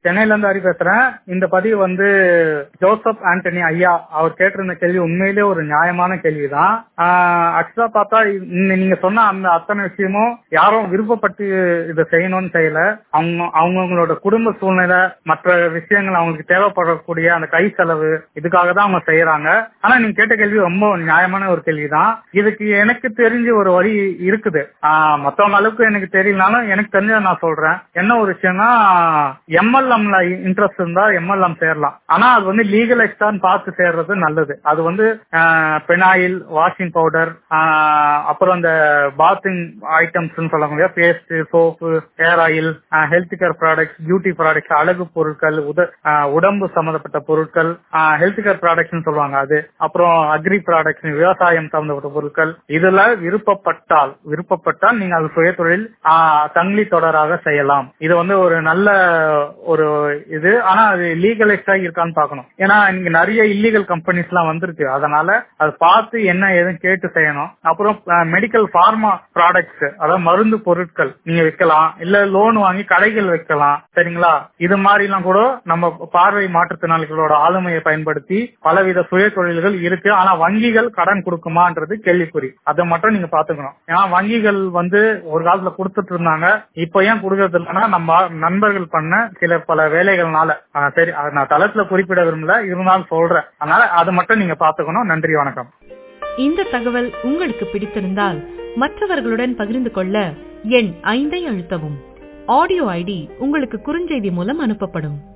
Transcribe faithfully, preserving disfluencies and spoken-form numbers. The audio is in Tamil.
சென்னையில இருந்து ஹரி பேசுறேன். இந்த பதிவு வந்து ஜோசப் ஆண்டனி ஐயா அவர் கேட்டிருந்த கேள்வி உண்மையிலே ஒரு நியாயமான கேள்விதான். ஆக்சுவலா பார்த்தா நீங்க சொன்ன அந்த அத்தனை விஷயமும் யாரும் விருப்பப்பட்டு இதை செய்யணும்னு செய்யல. அவங்க அவங்களோட குடும்ப சூழ்நிலை, மற்ற விஷயங்கள், அவங்களுக்கு தேவைப்படக்கூடிய அந்த கை செலவு, இதுக்காக தான் அவங்க செய்யறாங்க. ஆனா நீங்க கேட்ட கேள்வி ரொம்ப நியாயமான ஒரு கேள்விதான். இதுக்கு எனக்கு தெரிஞ்ச ஒரு வழி இருக்குது. ஆஹ் மத்தவங்க அளவுக்கு எனக்கு தெரியலனாலும் எனக்கு தெரிஞ்ச நான் சொல்றேன். என்ன ஒரு விஷயம்னா, எம்எல்எம்ல இன்ட்ரெஸ்ட் இருந்தா எம்எல்எம் சேரலாம். ஆனா அது வந்து லீகலைஸ் தான் பார்த்து சேர்றது நல்லது. அது வந்து பெனாயில், வாஷிங் பவுடர், அப்புறம் அந்த பாத்திங் ஐட்டம்ஸ் சொல்லக்கூடிய paste, soap, hair oil, health care products, beauty products, அழகு பொருட்கள், உடம்பு சம்பந்தப்பட்ட பொருட்கள், ஹெல்த் கேர் ப்ராடக்ட்ஸ் சொல்லுவாங்க அது. அப்புறம் அக்ரி ப்ராடக்ட்ஸ், விவசாயம் சம்பந்தப்பட்ட பொருட்கள். இதுல விருப்பப்பட்டால் விருப்பப்பட்டால் நீங்க அது சுய தொழில் தங்கி தொடராக செய்யலாம். இது வந்து ஒரு நல்ல ஒரு இது. ஆனா அது லீகலைஸ்டா இருக்கான்னு பாக்கணும். ஏன்னா இங்க நிறைய இல்லீகல் கம்பெனிஸ் எல்லாம் வந்திருக்கு. அதனால அது பார்த்து என்ன ஏதுன்னு கேட்டு செய்யணும். அப்புறம் மெடிக்கல் பார்மா ப்ராடக்ட்ஸ், அதாவது மருந்து பொருட்கள் நீங்க வைக்கலாம். இல்ல லோன் வாங்கி கடைகள் வைக்கலாம். சரிங்களா? இது மாதிரி எல்லாம் கூட நம்ம பார்வை மாற்றுத்திறனாளிகளோட ஆளுமையை பயன்படுத்தி பலவித சுய தொழில்கள் இருக்கு. ஆனா வங்கிகள் கடன் கொடுக்குமான்றது கேள்விக்குறி. அதை மட்டும் நீங்க பாத்துக்கணும். ஏன்னா வங்கிகள் வந்து ஒரு காலத்துல கொடுத்துட்டு இருந்தாங்க. இப்ப ஏன் கொடுக்கறது இல்லைன்னா நம்ம நண்பர்கள் பண்ண சில பல வேலைகள்னால. சரி, நான் தளத்துல குறிப்பிட விரும்பல, இருந்தாலும் சொல்றேன். அதனால அதை மட்டும் நீங்க பாத்துக்கணும். நன்றி, வணக்கம். இந்த தகவல் உங்களுக்கு பிடித்திருந்தால் மற்றவர்களுடன் பகிர்ந்து கொள்ள எண் ஐந்தை அழுத்தவும். ஆடியோ ஐடி உங்களுக்கு குறுஞ்செய்தி மூலம் அனுப்பப்படும்.